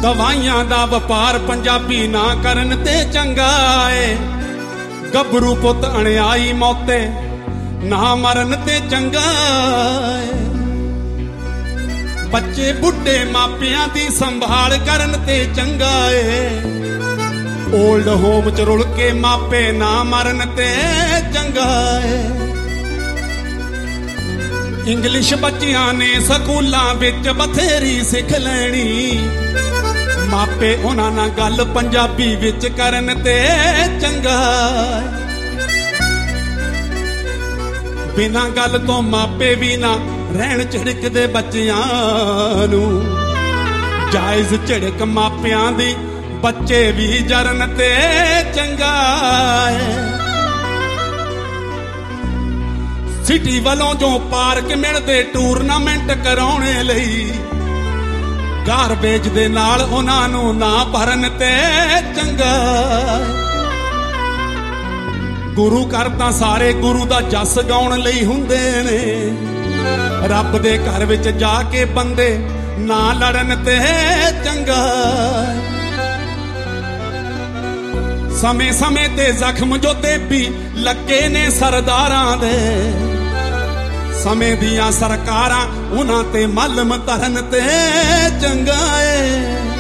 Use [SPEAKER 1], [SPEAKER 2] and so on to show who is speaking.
[SPEAKER 1] ਦਵਾਈਆਂ ਦਾ ਵਪਾਰ ਪੰਜਾਬੀ ਨਾ ਕਰਨ ਤੇ ਚੰਗਾ ਏ। ਗੱਭਰੂ ਪੁੱਤ ਅਣਿਆਈ ਮੌਤੇ ਨਾ ਮਰਨ ਤੇ ਚੰਗਾ ਏ। ਬੱਚੇ ਬੁੱਢੇ ਮਾਪਿਆਂ ਦੀ ਸੰਭਾਲ ਕਰਨ ਤੇ ਚੰਗਾ ਏ। ਓਲਡ ਹੋਮ ਚ ਰੁਲ ਕੇ ਮਾਪੇ ਨਾ ਮਰਨ ਤੇ ਚੰਗਾ ਏ। ਇੰਗਲਿਸ਼ ਬੱਚਿਆਂ ਨੇ ਸਕੂਲਾਂ ਵਿੱਚ ਬਥੇਰੀ ਸਿੱਖ ਲੈਣੀ, ਮਾਪੇ ਉਹਨਾਂ ਨਾਲ ਗੱਲ ਪੰਜਾਬੀ ਵਿੱਚ ਕਰਨ ਤੇ ਚੰਗਾ ਏ। ਬਿਨਾਂ ਗੱਲ ਤੋਂ ਮਾਪੇ ਵੀ ਨਾ ਰਹਿਣ ਝਿੜਕਦੇ ਬੱਚਿਆਂ ਨੂੰ, ਜਾਇਜ਼ ਝਿੜਕ ਮਾਪਿਆਂ ਦੀ ਬੱਚੇ ਵੀ ਜਰਨ ਤੇ ਚੰਗਾ ਏ। ਸਿਟੀ ਵੱਲੋਂ ਜੋ ਪਾਰਕ ਮਿਲਦੇ ਟੂਰਨਾਮੈਂਟ ਕਰਾਉਣੇ ਲਈ, ਗਾਰਬੇਜ ਦੇ ਨਾਲ ਉਹਨਾਂ ਨੂੰ ਨਾ ਭਰਨ ਤੇ ਚੰਗਾ ਏ। ਗੁਰੂ ਘਰ ਤਾਂ ਸਾਰੇ ਗੁਰੂ ਦਾ ਜਸ ਗਾਉਣ ਲਈ ਹੁੰਦੇ ਨੇ, ਰੱਬ ਦੇ ਘਰ ਵਿੱਚ ਜਾ ਕੇ ਬੰਦੇ ਨਾ ਲੜਨ ਤੇ ਚੰਗਾ ਏ। ਸਮੇਂ ਸਮੇਂ ਤੇ ਜ਼ਖਮ ਜੋ ਦੇਬੀ ਲੱਗੇ ਨੇ ਸਰਦਾਰਾਂ ਦੇ, ਸਮੇਂ ਦੀਆਂ ਸਰਕਾਰਾਂ ਉਹਨਾਂ ਤੇ ਮਲਮ ਧਰਨ ਤੇ ਚੰਗਾ ਏ।